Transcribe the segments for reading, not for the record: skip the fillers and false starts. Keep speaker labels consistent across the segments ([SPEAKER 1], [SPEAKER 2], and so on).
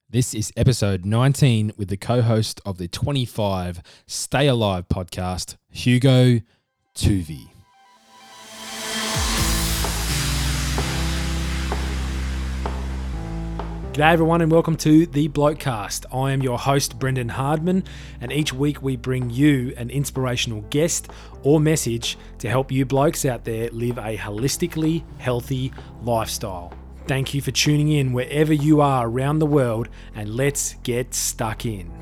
[SPEAKER 1] This is episode 19 with the co-host of the 25 Stay Alive podcast, Hugo Tuvey. G'day everyone and welcome to the Blokecast. I am your host Brendan Hardman, and each week we bring you an inspirational guest or message to help you blokes out there live a holistically healthy lifestyle. Thank you for tuning in wherever you are around the world, and let's get stuck in.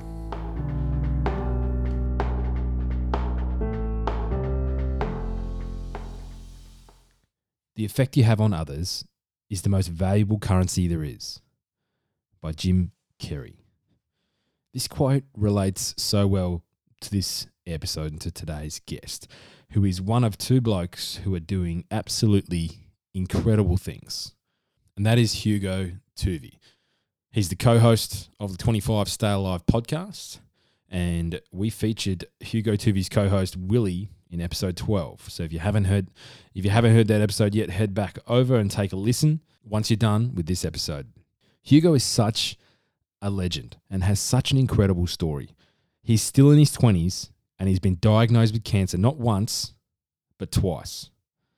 [SPEAKER 1] The effect you have on others is the most valuable currency there is, by Jim Carrey. This quote relates so well to this episode and to today's guest, who is one of two blokes who are doing absolutely incredible things. And that is Hugo Tuvey. He's the co-host of the 25 Stay Alive podcast, and we featured Hugo Tuvey's co-host Willie in episode 12. So if you haven't heard that episode yet, head back over and take a listen once you're done with this episode. Hugo is such a legend and has such an incredible story. He's still in his 20s and he's been diagnosed with cancer not once, but twice.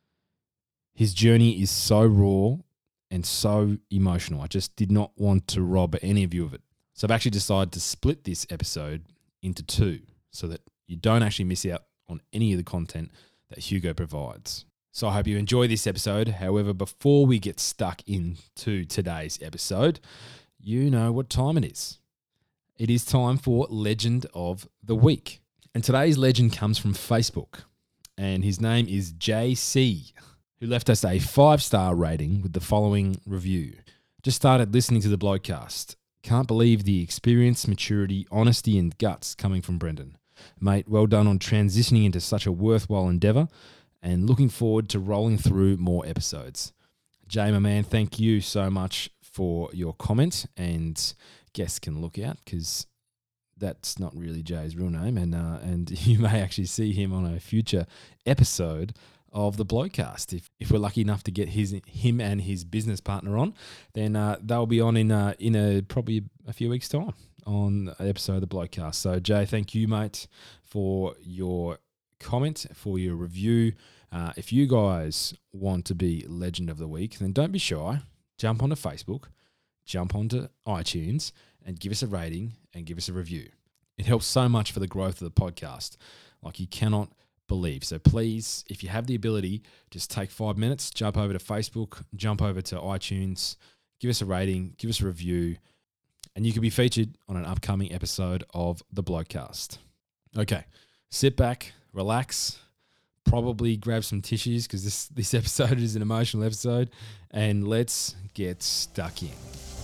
[SPEAKER 1] His journey is so raw and so emotional. I just did not want to rob any of you of it. So I've actually decided to split this episode into two so that you don't actually miss out on any of the content that Hugo provides. So I hope you enjoy this episode. However, before we get stuck into today's episode, you know what time it is. It is time for Legend of the Week. And today's legend comes from Facebook. And his name is JC, who left us a 5-star rating with the following review. Just started listening to the Blokecast. Can't believe the experience, maturity, honesty and guts coming from Brendan. Mate, well done on transitioning into such a worthwhile endeavour, and looking forward to rolling through more episodes. Jay, my man, thank you so much for your comment, and guests can look out because that's not really Jay's real name, and you may actually see him on a future episode of the Blokecast. If we're lucky enough to get him and his business partner on, then they'll be on in probably a few weeks' time on an episode of the Blokecast. So Jay, thank you, mate, for your comment, for your review. If you guys want to be Legend of the Week, then don't be shy. Jump onto Facebook, jump onto iTunes, and give us a rating and give us a review. It helps so much for the growth of the podcast, like you cannot believe. So please, if you have the ability, just take 5 minutes, jump over to Facebook, jump over to iTunes, give us a rating, give us a review, and you could be featured on an upcoming episode of the Blokecast. Okay, sit back, relax, probably grab some tissues because this episode is an emotional episode, and let's get stuck in.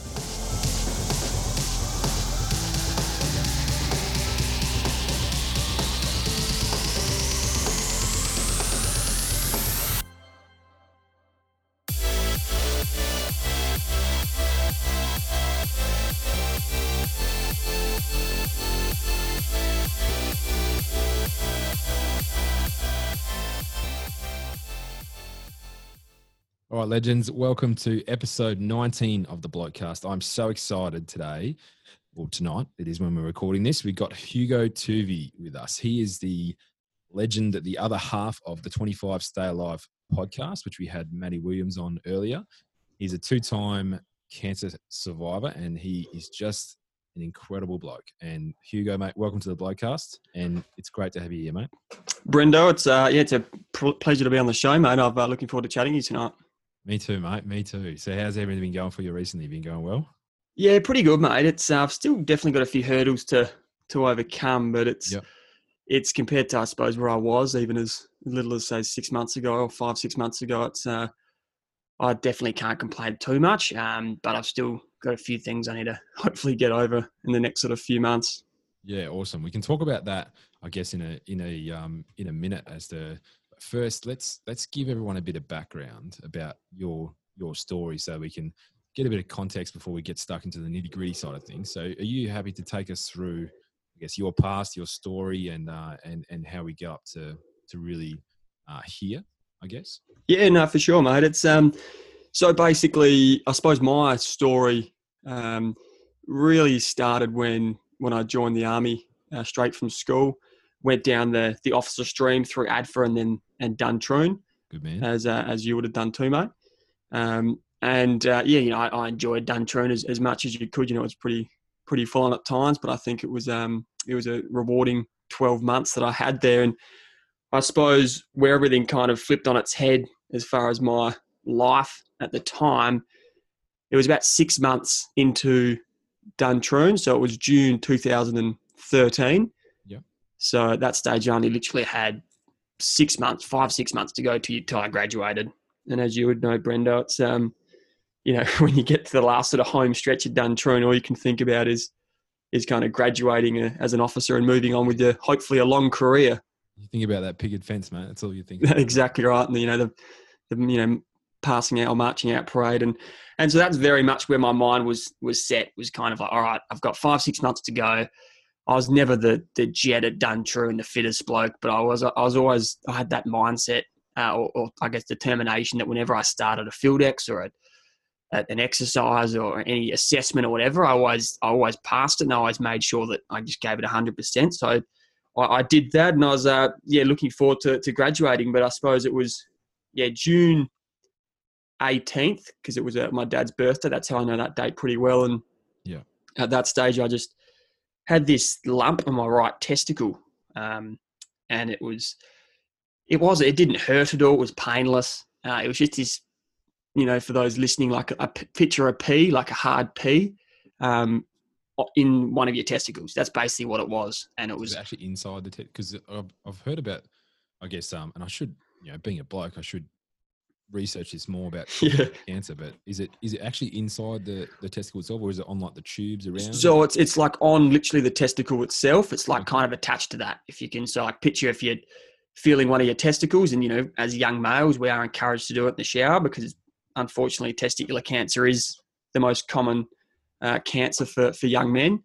[SPEAKER 1] All right, legends, welcome to episode 19 of the Blokecast. I'm so excited today, or tonight, it is when we're recording this. We've got Hugo Tuvey with us. He is the legend, the other half of the 25 Stay Alive podcast, which we had Matty Williams on earlier. He's a 2-time cancer survivor, and he is just an incredible bloke. And Hugo, mate, welcome to the Blokecast, and it's great to have you here, mate.
[SPEAKER 2] Brendo, it's a pleasure to be on the show, mate. I'm looking forward to chatting to you tonight.
[SPEAKER 1] Me too, mate. Me too. So how's everything been going for you recently? Been going well?
[SPEAKER 2] Yeah, pretty good, mate. It's I've still definitely got a few hurdles to overcome, but it's compared to, I suppose, where I was even as little as, say, 6 months ago or 5-6 months ago. It's I definitely can't complain too much, but I've still got a few things I need to hopefully get over in the next sort of few months.
[SPEAKER 1] Yeah, awesome. We can talk about that, I guess, in a minute. As to first, let's give everyone a bit of background about your story, so we can get a bit of context before we get stuck into the nitty gritty side of things. So, are you happy to take us through, I guess, your past, your story, and how we get up to really here, I guess?
[SPEAKER 2] Yeah, no, for sure, mate. It's so basically, I suppose my story really started when I joined the army straight from school. Went down the officer stream through ADFA and Duntroon.
[SPEAKER 1] Good man.
[SPEAKER 2] As you would have done too, mate. I enjoyed Duntroon as much as you could. It was pretty full on at times, but I think it was a rewarding 12 months that I had there. And I suppose where everything kind of flipped on its head as far as my life at the time, it was about 6 months into Duntroon. So it was June 2013.
[SPEAKER 1] Yeah.
[SPEAKER 2] So at that stage, I only literally had 6 months, 6 months to go till I graduated. And as you would know, Brenda, it's, when you get to the last sort of home stretch of Duntroon, all you can think about is kind of graduating as an officer and moving on with hopefully a long career.
[SPEAKER 1] You think about that picket fence, mate. That's all you think.
[SPEAKER 2] Exactly right. And, the passing out or marching out parade. And so that's very much where my mind was set, was kind of like, all right, I've got 5-6 months to go. I was never the jet at Duntroon, the fittest bloke, but I had that mindset or I guess determination that whenever I started a field ex or an exercise or any assessment or whatever, I always passed it, and I always made sure that I just gave it 100%. So I did that, and I was looking forward to graduating. But I suppose it was June 18th, because it was my dad's birthday. That's how I know that date pretty well. And at that stage, I just had this lump on my right testicle, and it didn't hurt at all. It was painless. It was just this, for those listening, like a picture of pee, like a hard pee, in one of your testicles. That's basically what it was. And it was
[SPEAKER 1] actually inside the because I've heard about, I guess, and I should, being a bloke, I should research this more about cancer. But is it actually inside the testicle itself, or is it on like the tubes around?
[SPEAKER 2] So it's like on literally the testicle itself. It's like kind of attached to that. If you can, so like picture if you're feeling one of your testicles, and as young males, we are encouraged to do it in the shower because unfortunately testicular cancer is the most common cancer for young men.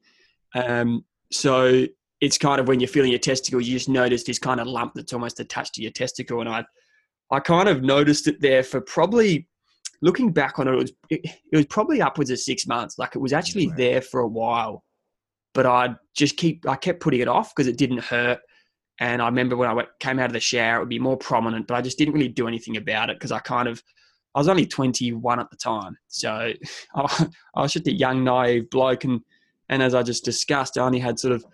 [SPEAKER 2] So it's kind of when you're feeling your testicle, you just notice this kind of lump that's almost attached to your testicle. And I kind of noticed it there for probably, looking back on it, it was probably upwards of 6 months. Like it was actually there for a while, but I kept putting it off because it didn't hurt. And I remember when I came out of the shower, it would be more prominent, but I just didn't really do anything about it because I was only 21 at the time. So I was just a young, naive bloke. And as I just discussed, I only had sort of,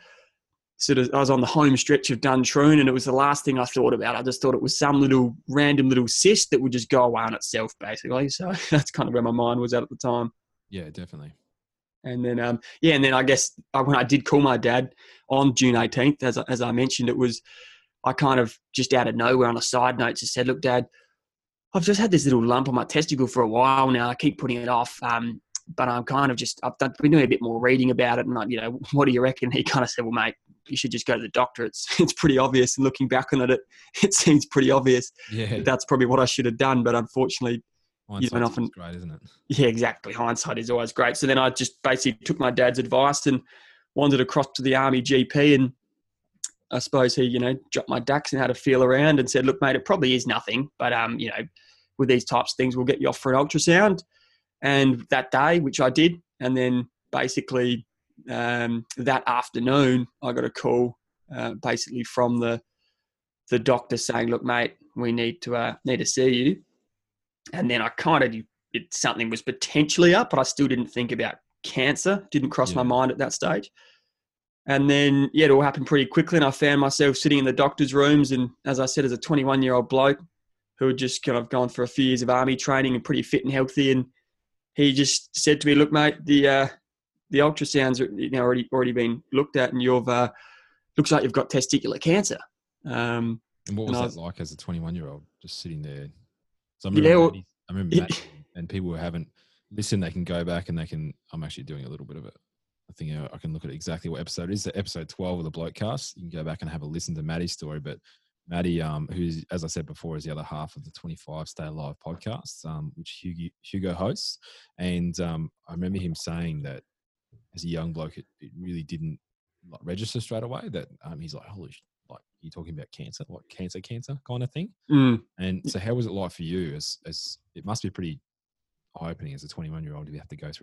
[SPEAKER 2] I was on the home stretch of Duntroon, and it was the last thing I thought about. I just thought it was some random little cyst that would just go away on itself, basically. So that's kind of where my mind was at the time.
[SPEAKER 1] Yeah, definitely.
[SPEAKER 2] And then, and then I guess when I did call my dad on June 18th, as I mentioned, I kind of just out of nowhere on a side note just said, look, Dad, I've just had this little lump on my testicle for a while now. I keep putting it off. But I'm kind of I've been doing a bit more reading about it. And what do you reckon? He kind of said, well, mate, you should just go to the doctor. It's pretty obvious. And looking back on it, it seems pretty obvious.
[SPEAKER 1] Yeah.
[SPEAKER 2] That's probably what I should have done. But unfortunately,
[SPEAKER 1] hindsight's great, isn't it?
[SPEAKER 2] Yeah, exactly. Hindsight is always great. So then I just basically took my dad's advice and wandered across to the Army GP, and I suppose he, dropped my ducks and had a feel around and said, look, mate, it probably is nothing, but, with these types of things, we'll get you off for an ultrasound. And that day, which I did, and then basically that afternoon, I got a call basically from the doctor saying, look, mate, we need to see you. And then I kind of, something was potentially up, but I still didn't think about cancer. Didn't cross my mind at that stage. And then, it all happened pretty quickly. And I found myself sitting in the doctor's rooms. And as I said, as a 21-year-old bloke who had just kind of gone for a few years of army training and pretty fit and healthy. And he just said to me, look, mate, the ultrasounds are already been looked at, and you've looks like you've got testicular cancer.
[SPEAKER 1] And what was that like as a 21-year-old just sitting there? So I remember Matt, and people who haven't listened, they can go back and I'm actually doing a little bit of it. I think I can look at exactly what episode it is. Episode 12 of the Blokecast. You can go back and have a listen to Maddie's story. But Maddie, who's, as I said before, is the other half of the 25 Stay Alive podcast, which Hugo hosts. And I remember him saying that as a young bloke, it really didn't register straight away. That he's like, holy shit, like you're talking about cancer, like cancer kind of thing. And so how was it like for you? As it must be pretty eye-opening as a 21-year-old if you have to go through that.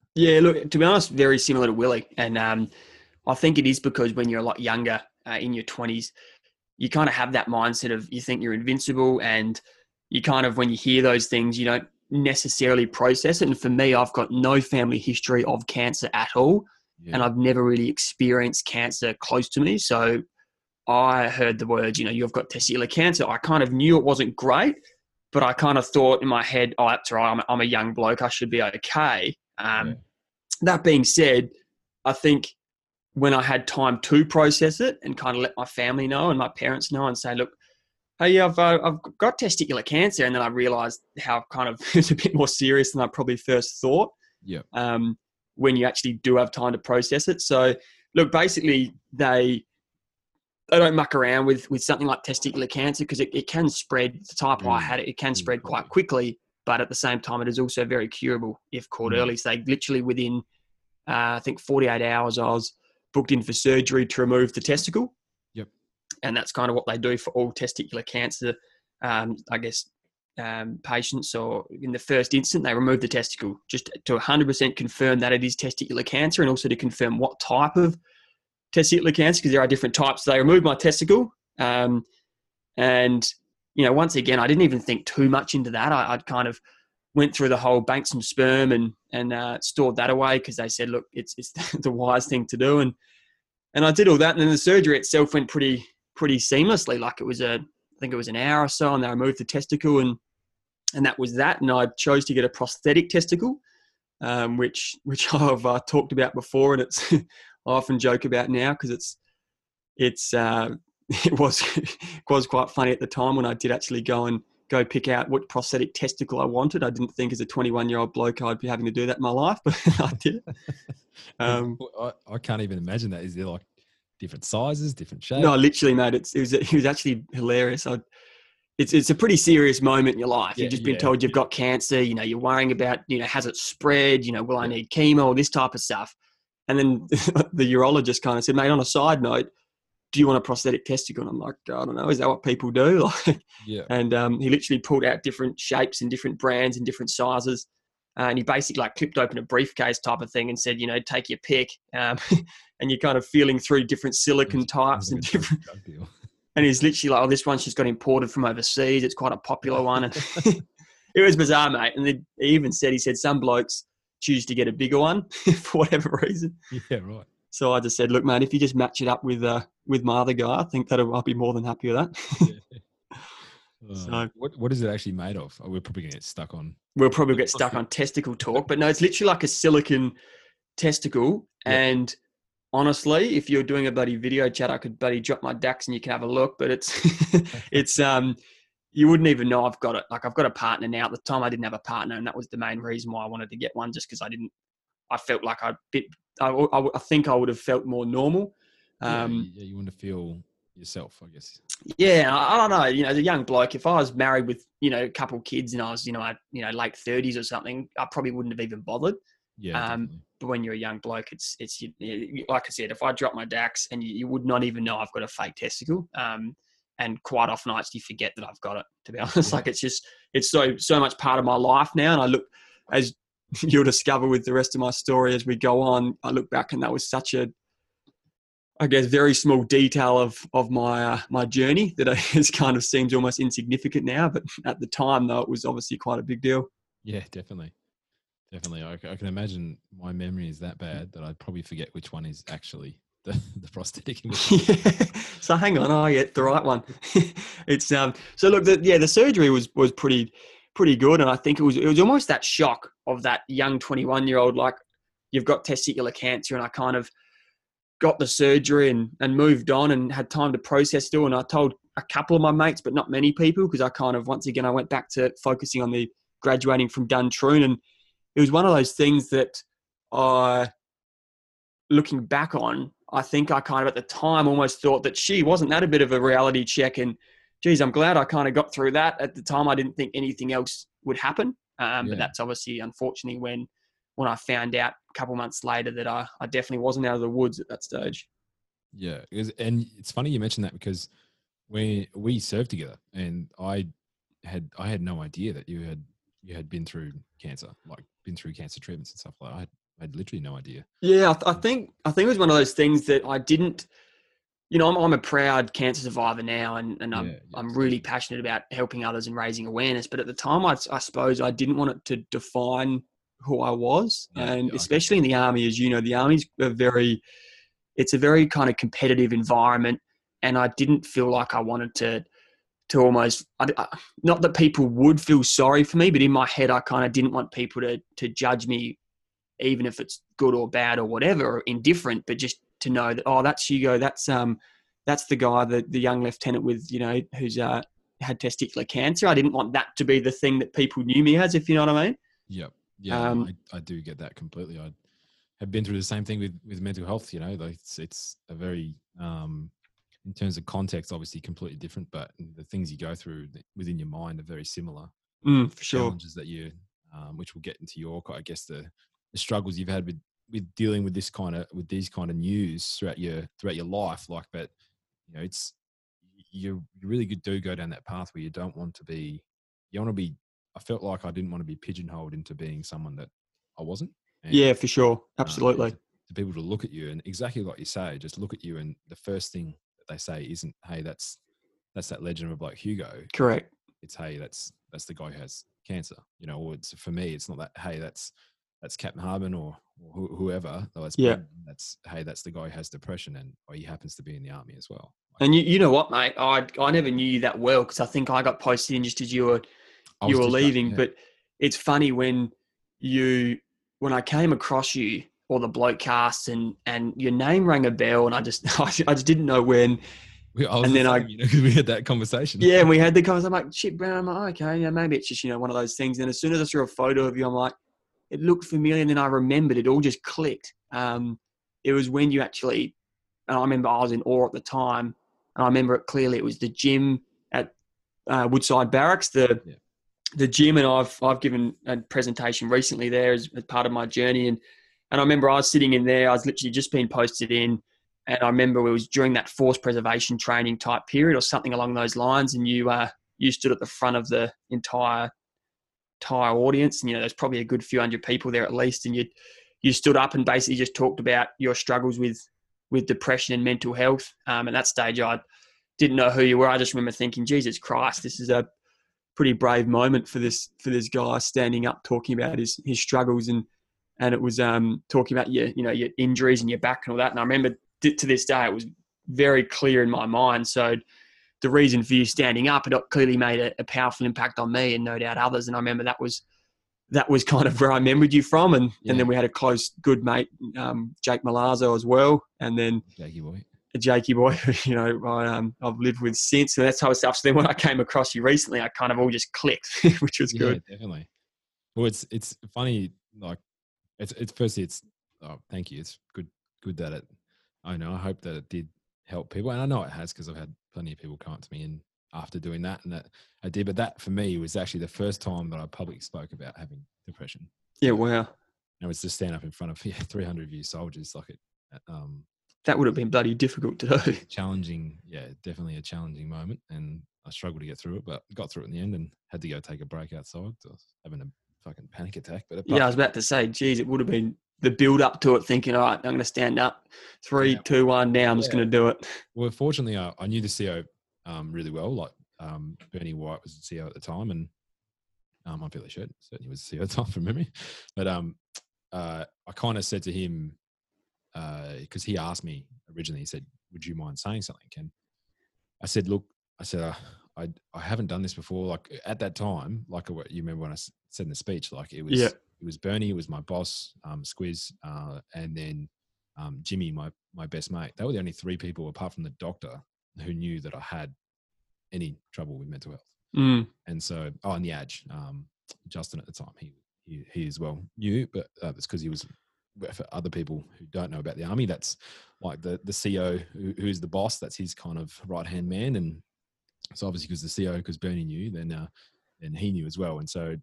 [SPEAKER 2] Yeah, look, to be honest, very similar to Willie. And I think it is because when you're a lot younger, in your 20s, you kind of have that mindset of you think you're invincible, and you kind of, when you hear those things, you don't necessarily process it. And for me, I've got no family history of cancer at all.
[SPEAKER 1] Yeah.
[SPEAKER 2] And I've never really experienced cancer close to me. So I heard the words, you've got testicular cancer. I kind of knew it wasn't great, but I kind of thought in my head, oh, that's right. I'm a young bloke. I should be okay.
[SPEAKER 1] Yeah.
[SPEAKER 2] That being said, I think when I had time to process it and kind of let my family know and my parents know and say, look, hey, I've got testicular cancer. And then I realized how kind of it's a bit more serious than I probably first thought.
[SPEAKER 1] Yeah.
[SPEAKER 2] When you actually do have time to process it. So look, basically they don't muck around with something like testicular cancer, because it can spread. The type I had, it can spread quite quickly, but at the same time, it is also very curable if caught early. So they literally within, I think 48 hours, I was booked in for surgery to remove the testicle.
[SPEAKER 1] Yep.
[SPEAKER 2] And that's kind of what they do for all testicular cancer, patients. Or in the first instant, they remove the testicle just to 100% confirm that it is testicular cancer, and also to confirm what type of testicular cancer, because there are different types. So they removed my testicle. And, once again, I didn't even think too much into that. I'd kind of went through the whole bank some sperm and stored that away, because they said, look, it's the wise thing to do. And I did all that. And then the surgery itself went pretty seamlessly. Like I think it was an hour or so, and they removed the testicle, and that was that. And I chose to get a prosthetic testicle, which I've talked about before, and it's I often joke about now, because it was quite funny at the time when I did actually go pick out what prosthetic testicle I wanted. I didn't think as a 21-year-old bloke I'd be having to do that in my life, but I did.
[SPEAKER 1] I can't even imagine that. Is there like different sizes, different shapes?
[SPEAKER 2] No, literally, mate. It was actually hilarious. It's a pretty serious moment in your life. You've just been told you've got cancer. You're worrying about, has it spread? Will I need chemo? All this type of stuff. And then the urologist kind of said, mate, on a side note, do you want a prosthetic testicle? And I'm like, I don't know. Is that what people do? And he literally pulled out different shapes and different brands and different sizes. And he basically clipped open a briefcase type of thing and said, take your pick. And you're kind of feeling through different silicon types and different. And he's literally like, oh, this one's just got imported from overseas. It's quite a popular one. And it was bizarre, mate. And he even said, some blokes choose to get a bigger one for whatever reason.
[SPEAKER 1] Yeah, right.
[SPEAKER 2] So I just said, look, mate, if you just match it up with my other guy, I think I'll be more than happy with that.
[SPEAKER 1] So what is it actually made of? Oh, we're probably going to get stuck on.
[SPEAKER 2] We'll probably get stuck on testicle talk, but no, it's literally like a silicon testicle. Yep. And honestly, if you're doing a bloody video chat, I could bloody drop my DAX and you can have a look, but it's you wouldn't even know I've got it. Like, I've got a partner now. At the time I didn't have a partner, and that was the main reason why I wanted to get one, just because I felt like I think I would have felt more normal.
[SPEAKER 1] You want to feel yourself, I guess.
[SPEAKER 2] Yeah, I don't know. As a young bloke, if I was married with, a couple of kids and I was, late 30s or something, I probably wouldn't have even bothered.
[SPEAKER 1] Yeah.
[SPEAKER 2] But when you're a young bloke, it's like I said, if I drop my DAX and you would not even know I've got a fake testicle. And quite often I actually forget that I've got it, to be honest. Like, it's so much part of my life now. And I look, as you'll discover with the rest of my story as we go on, I look back and that was such a, I guess, very small detail of my journey that it kind of seems almost insignificant now. But at the time, though, it was obviously quite a big deal.
[SPEAKER 1] Yeah, definitely. I can imagine my memory is that bad that I'd probably forget which one is actually the prosthetic.
[SPEAKER 2] So hang on, I get the right one. It's so look, the surgery was pretty good, and I think it was almost that shock of that young 21-year-old, like, you've got testicular cancer, and I kind of got the surgery and moved on and had time to process still. And I told a couple of my mates, but not many people, because I kind of, once again, I went back to focusing on the graduating from Duntroon. And it was one of those things that looking back on, I think I kind of at the time almost thought that, wasn't that a bit of a reality check? And geez, I'm glad I kind of got through that. At the time, I didn't think anything else would happen. But that's obviously, unfortunately, when I found out a couple months later that I definitely wasn't out of the woods at that stage.
[SPEAKER 1] Yeah. And it's funny you mentioned that, because we served together, and I had no idea that you had been through cancer, like been through cancer treatments and stuff like that. I had literally no idea.
[SPEAKER 2] Yeah, I think it was one of those things that I didn't. I'm a proud cancer survivor now, and I'm really passionate about helping others and raising awareness. But at the time, I suppose I didn't want it to define who I was, and especially in the army, as you know, the army's it's a very kind of competitive environment, and I didn't feel like I wanted to almost, not that people would feel sorry for me, but in my head, I kind of didn't want people to judge me, even if it's good or bad or whatever, or indifferent, but just to know that, oh, that's Hugo, that's the guy, the young lieutenant with, who's had testicular cancer. I didn't want that to be the thing that people knew me as, if you know what I mean.
[SPEAKER 1] Yep. Yeah, no, I do get that completely. I have been through the same thing with mental health. Like it's a very in terms of context, obviously completely different, but the things you go through within your mind are very similar.
[SPEAKER 2] For sure.
[SPEAKER 1] Challenges that you, which we'll get into your, I guess the struggles you've had with dealing with these kind of news throughout your life, like, but it's you really do go down that path where you don't want to be. You want to be. I felt like I didn't want to be pigeonholed into being someone that I wasn't.
[SPEAKER 2] And, yeah, for sure, absolutely.
[SPEAKER 1] To people to look at you and exactly like you say, just look at you, and the first thing that they say isn't, "Hey, that's that legend of a bloke Hugo."
[SPEAKER 2] Correct.
[SPEAKER 1] It's, "Hey, that's the guy who has cancer." Or it's, for me, it's not that, "Hey, that's Captain Harbin or whoever." That's "Hey, that's the guy who has depression, and he happens to be in the army as well."
[SPEAKER 2] And you know what, mate? I never knew you that well, because I think I got posted in just as you were leaving. But it's funny when I came across you or the bloke cast, and your name rang a bell, and I just didn't know when.
[SPEAKER 1] And then we had that conversation.
[SPEAKER 2] Yeah, and we had the conversation. I'm like, shit, Brown. I'm like, okay, yeah, maybe it's just one of those things. And as soon as I saw a photo of you, I'm like, it looked familiar, and then I remembered. It all just clicked. It was when you actually, and I remember I was in awe at the time, and I remember it clearly. It was the gym at Woodside Barracks, the gym, and I've given a presentation recently there as part of my journey, and I remember I was sitting in there. I was literally just being posted in, and I remember it was during that force preservation training type period or something along those lines, and you stood at the front of the entire audience, and there's probably a good few hundred people there at least, and you stood up and basically just talked about your struggles with depression and mental health. At that stage, I didn't know who you were. I just remember thinking, Jesus Christ, this is a pretty brave moment for this guy standing up talking about his struggles, and it was talking about your injuries and your back and all that. And I remember to this day it was very clear in my mind. So the reason for you standing up, it clearly made a powerful impact on me, and no doubt others. And I remember that was kind of where I remembered you from. And then we had a close, good mate, Jake Malazzo as well. And then Jakey boy, I've lived with since, and that type of stuff. So then when I came across you recently, I kind of all just clicked, which was good.
[SPEAKER 1] Yeah, definitely. Well, it's funny. Like it's firstly, thank you. It's good that it. I hope that it did help people, and I know it has, because I've had plenty of people come up to me and after doing that, and that I did. But that for me was actually the first time that I publicly spoke about having depression.
[SPEAKER 2] Yeah, wow.
[SPEAKER 1] And it was to stand up in front of 300 of you soldiers, like it.
[SPEAKER 2] That would have been bloody difficult to do.
[SPEAKER 1] Challenging, yeah, definitely a challenging moment, and I struggled to get through it, but got through it in the end, and had to go take a break outside. I was having a fucking panic attack. But
[SPEAKER 2] I was about to say, geez, it would have been the build up to it, thinking, all right, I'm going to stand up, 3, 2, 1, now I'm just going to do it.
[SPEAKER 1] Well, fortunately, I knew the CO really well. Like Bernie White was the CO at the time, and I'm fairly sure certainly was the CO at the time from memory. But I kind of said to him, because he asked me originally, he said, "Would you mind saying something?" And I said, "Look," I said, I haven't done this before. Like at that time, like what you remember when I said in the speech, like it was Bernie, it was my boss, Squiz, and then Jimmy, my best mate. They were the only 3 people apart from the doctor who knew that I had any trouble with mental health. And so, and the Adge, Justin at the time, he as well knew, but it's because he was. For other people who don't know about the army, that's like the CO who's the boss. That's his kind of right hand man, and so obviously because the CO, because Bernie knew, then he knew as well. And so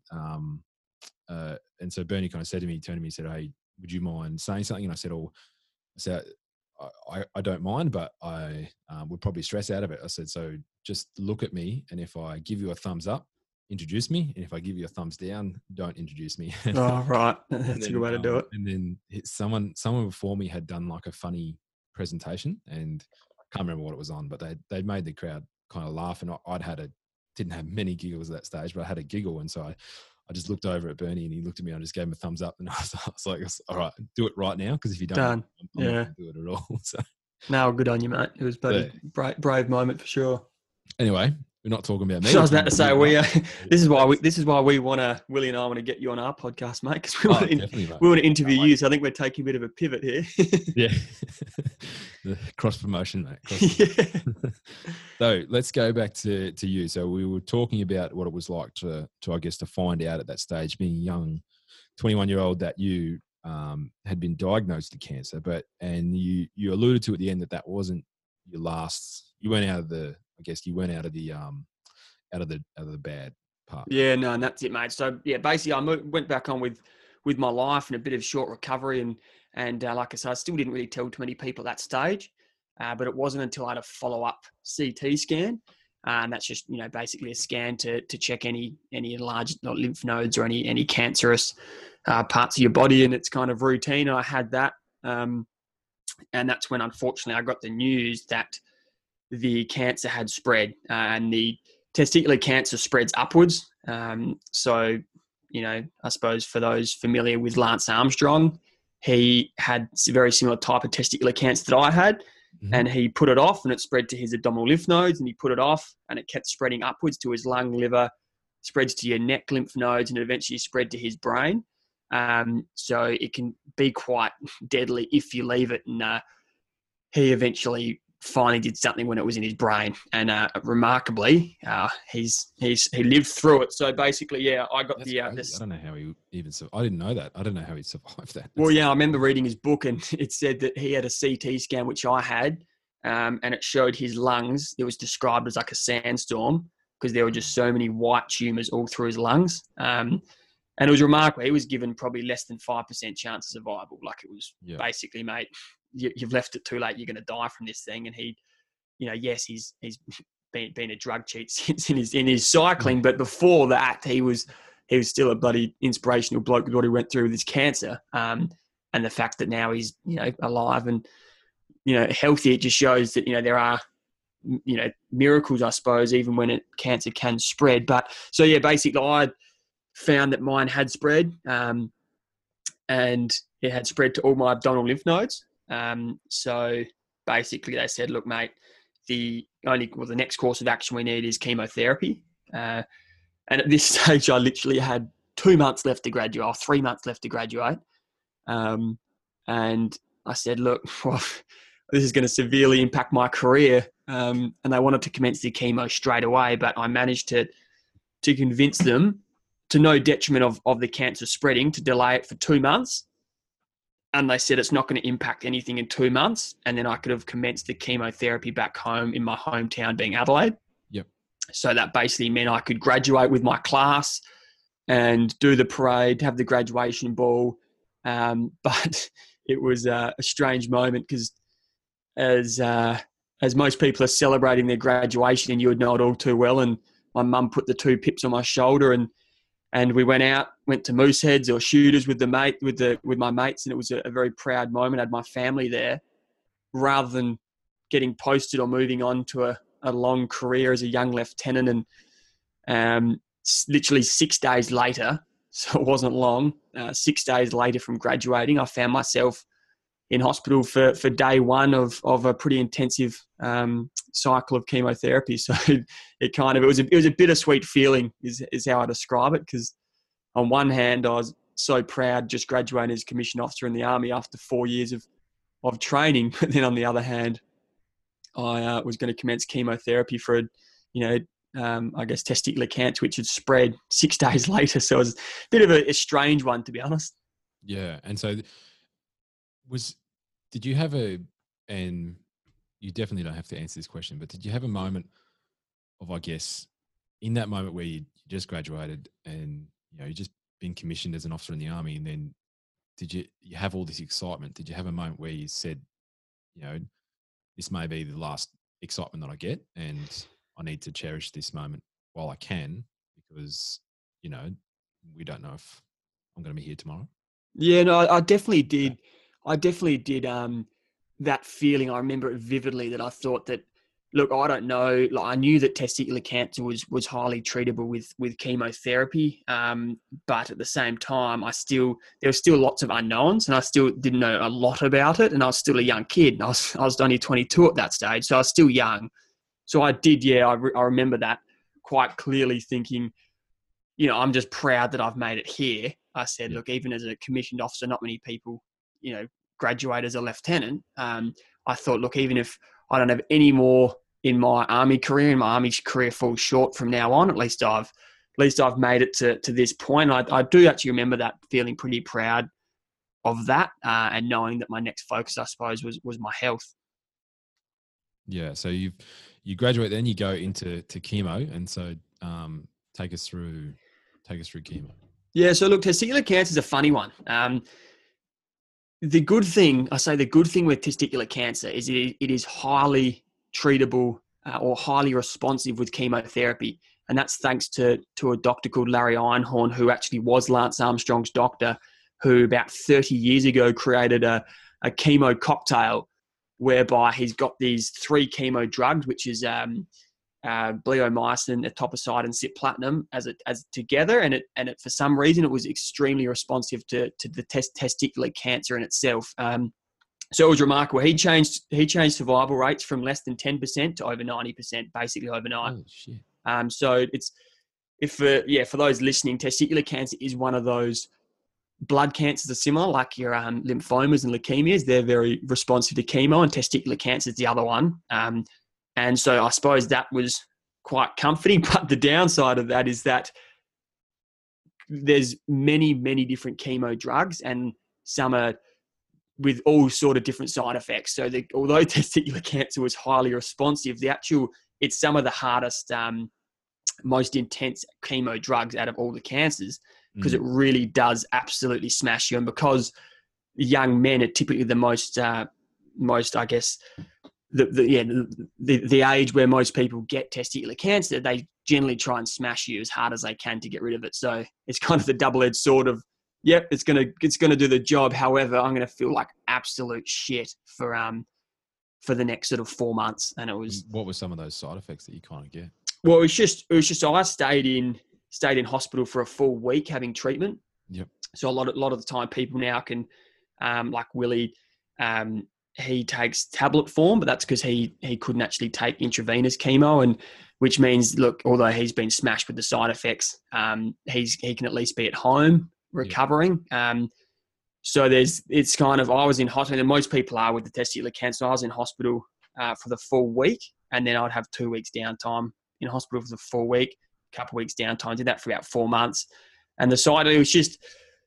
[SPEAKER 1] Bernie kind of said to me, turned to me, said, "Hey, would you mind saying something?" And I said, I don't mind, but I would probably stress out of it. I said, so just look at me, and if I give you a thumbs up, introduce me, and if I give you a thumbs down, don't introduce me.
[SPEAKER 2] Oh, right. That's a good way to do it.
[SPEAKER 1] And then someone before me had done like a funny presentation, and I can't remember what it was on, but they'd made the crowd kind of laugh, and didn't have many giggles at that stage, but I had a giggle, and so I just looked over at Bernie, and he looked at me, and I just gave him a thumbs up, and I was like, all right, do it right now, because if you don't,
[SPEAKER 2] Done.
[SPEAKER 1] I'm not going to do it at all. So
[SPEAKER 2] no, good on you, mate. It was a brave moment for sure.
[SPEAKER 1] Anyway, we're not talking about me.
[SPEAKER 2] So I was about to say, this is why Willie and I want to get you on our podcast, mate, because we want to interview you. So I think we're taking a bit of a pivot here.
[SPEAKER 1] Yeah, the cross promotion, mate. Yeah. So let's go back to you. So we were talking about what it was like to I guess to find out at that stage, being young, 21-year-old, that you had been diagnosed with cancer, and you alluded to at the end that wasn't your last. You went out of the. I guess you went out of the bad part.
[SPEAKER 2] Yeah, no, and that's it, mate. So yeah, basically, I went back on with my life and a bit of short recovery, and like I said, I still didn't really tell too many people at that stage, but it wasn't until I had a follow-up CT scan, and that's just basically a scan to check any enlarged lymph nodes or any cancerous parts of your body, and it's kind of routine. And I had that, and that's when unfortunately I got the news that the cancer had spread, and the testicular cancer spreads upwards. So, I suppose for those familiar with Lance Armstrong, he had a very similar type of testicular cancer that I had, and he put it off, and it spread to his abdominal lymph nodes, and he put it off, and it kept spreading upwards to his lung, liver, spreads to your neck lymph nodes, and eventually spread to his brain. So it can be quite deadly if you leave it, and he eventually finally did something when it was in his brain, and remarkably, he lived through it. So basically, yeah, I got
[SPEAKER 1] I don't know how he even. I didn't know that. I don't know how he survived that.
[SPEAKER 2] Well, yeah, I remember reading his book, and it said that he had a CT scan, which I had, and it showed his lungs. It was described as like a sandstorm because there were just so many white tumors all through his lungs. And it was remarkable. He was given probably less than 5% chance of survival. Like it was basically, mate, you've left it too late. You're going to die from this thing. And he, yes, he's been a drug cheat since in his cycling, but before that, he was still a bloody inspirational bloke with what he went through with his cancer. And the fact that now he's alive and healthy, it just shows that there are miracles, I suppose, even when cancer can spread. But so yeah, basically, I found that mine had spread, and it had spread to all my abdominal lymph nodes. So basically they said, look, mate, the next course of action we need is chemotherapy. And at this stage, I literally had 2 months left to graduate, or 3 months left to graduate. And I said, look, well, this is going to severely impact my career. And they wanted to commence the chemo straight away, but I managed to convince them, to no detriment of the cancer spreading, to delay it for 2 months. And they said it's not going to impact anything in 2 months. And then I could have commenced the chemotherapy back home in my hometown, being Adelaide.
[SPEAKER 1] Yep. So
[SPEAKER 2] that basically meant I could graduate with my class and do the parade, have the graduation ball. But it was a strange moment because as most people are celebrating their graduation, and you would know it all too well, and my mum put the 2 pips on my shoulder, and we went to Mooseheads or Shooters with my mates, and it was a very proud moment. I had my family there, rather than getting posted or moving on to a long career as a young lieutenant. And literally 6 days later, so it wasn't long, 6 days later from graduating, I found myself in hospital for day one of a pretty intensive cycle of chemotherapy. So it was a bittersweet feeling is how I describe it, because on one hand I was so proud just graduating as commissioned officer in the Army after 4 years of training, but then on the other hand I was going to commence chemotherapy for I guess testicular cancer, which had spread 6 days later. So it was a bit of a strange one, to be honest.
[SPEAKER 1] Yeah. And so did you have and you definitely don't have to answer this question, but did you have a moment of, I guess, in that moment where you just graduated and, you just been commissioned as an officer in the Army, and then did you have all this excitement? Did you have a moment where you said, this may be the last excitement that I get, and I need to cherish this moment while I can, was, you know, we don't know if I'm going to be here tomorrow?
[SPEAKER 2] Yeah, no, I definitely did. I definitely did. That feeling, I remember it vividly, that I thought that, look, I don't know. Like, I knew that testicular cancer was highly treatable with chemotherapy. But at the same time, there were still lots of unknowns, and I still didn't know a lot about it. And I was still a young kid. And I was only 22 at that stage, so I was still young. So I did, yeah. I remember that quite clearly, thinking, you know, I'm just proud that I've made it here. I said, look, even as a commissioned officer, not many people, you know, graduate as a lieutenant. I thought, look, even if I don't have any more in my Army career, and my Army career falls short from now on, at least I've made it to this point. I do actually remember that, feeling pretty proud of that, and knowing that my next focus, I suppose, was my health.
[SPEAKER 1] Yeah. So you graduate, then you go into chemo, and so take us through chemo.
[SPEAKER 2] Yeah. So look, testicular cancer is a funny one. The good thing with testicular cancer is it is highly treatable, or highly responsive with chemotherapy. And that's thanks to a doctor called Larry Einhorn, who actually was Lance Armstrong's doctor, who about 30 years ago created a chemo cocktail whereby he's got these 3 chemo drugs, which is bleomycin, etoposide, and cisplatin as together, and it for some reason it was extremely responsive to the testicular cancer in itself. So it was remarkable. He changed survival rates from less than 10% to over 90%, basically overnight.
[SPEAKER 1] Holy shit.
[SPEAKER 2] So for those listening, testicular cancer is one of those blood cancers are similar, like your lymphomas and leukemias. They're very responsive to chemo, and testicular cancer is the other one. And so I suppose that was quite comforting. But the downside of that is that there's many, many different chemo drugs, and some are with all sort of different side effects. So although testicular cancer was highly responsive, it's some of the hardest, most intense chemo drugs out of all the cancers, because it really does absolutely smash you. And because young men are typically the most, I guess, the age where most people get testicular cancer, they generally try and smash you as hard as they can to get rid of it. So it's kind of the double-edged sword of, yep, it's gonna do the job. However, I'm gonna feel like absolute shit for the next sort of 4 months. And it was.
[SPEAKER 1] What were some of those side effects that you kind of get?
[SPEAKER 2] Well, it was just. I stayed in hospital for a full week having treatment.
[SPEAKER 1] Yep.
[SPEAKER 2] So a lot of the time, people now can, like Willie, he takes tablet form, but that's because he couldn't actually take intravenous chemo, and which means, look, although he's been smashed with the side effects, he can at least be at home recovering. Yep. So it's kind of, I was in hospital, and most people are with the testicular cancer. I was in hospital for the full week, and then I'd have 2 weeks downtime in hospital for the full week, a couple of weeks downtime. I did that for about 4 months. And the side, it was just,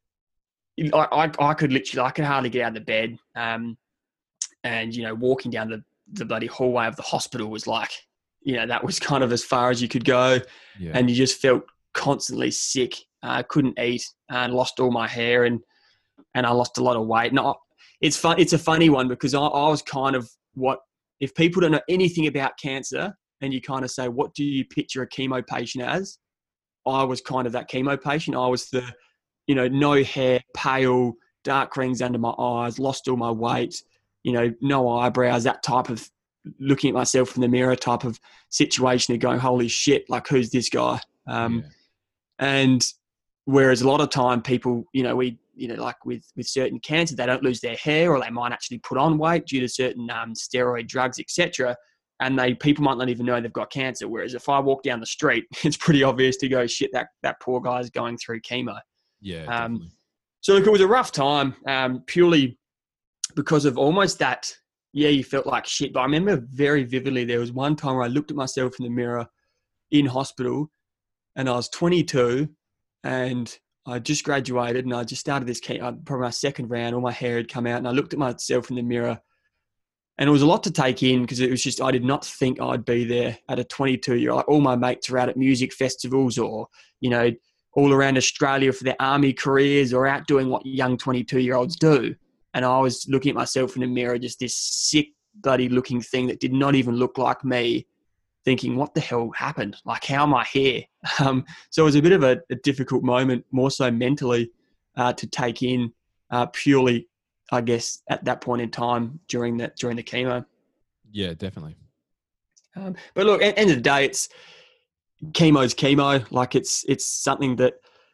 [SPEAKER 2] I could hardly get out of the bed. And, you know, walking down the bloody hallway of the hospital was like, you know, that was kind of as far as you could go. Yeah. And you just felt constantly sick. I couldn't eat, and lost all my hair, and I lost a lot of weight. And it's a funny one, because I was kind of, if people don't know anything about cancer, and you kind of say, what do you picture a chemo patient as? I was kind of that chemo patient. I was the, you know, no hair, pale, dark rings under my eyes, lost all my weight, you know, no eyebrows, that type of looking at myself in the mirror type of situation and going, holy shit, like, who's this guy? And whereas a lot of time people, you know, like with certain cancer, they don't lose their hair, or they might actually put on weight due to certain steroid drugs, etc. And people might not even know they've got cancer. Whereas if I walk down the street, it's pretty obvious to go, shit, that poor guy's going through chemo.
[SPEAKER 1] Yeah. Definitely.
[SPEAKER 2] So look, it was a rough time, purely because of almost that. Yeah, you felt like shit. But I remember very vividly, there was one time where I looked at myself in the mirror in hospital, and I was 22, and I just graduated, and I just started this probably my second round. All my hair had come out, and I looked at myself in the mirror. And it was a lot to take in, because it was just, I did not think I'd be there at a 22-year-old. Like, all my mates are out at music festivals, or, you know, all around Australia for their army careers, or out doing what young 22-year-olds do. And I was looking at myself in the mirror, just this sick, bloody looking thing that did not even look like me. thinking, what the hell happened? Like, how am I here? So it was a bit of a difficult moment, more so mentally, to take in, purely, I guess, at that point in time during the chemo.
[SPEAKER 1] Yeah, definitely.
[SPEAKER 2] But look, at the end of the day, it's chemo's chemo. Like, it's something that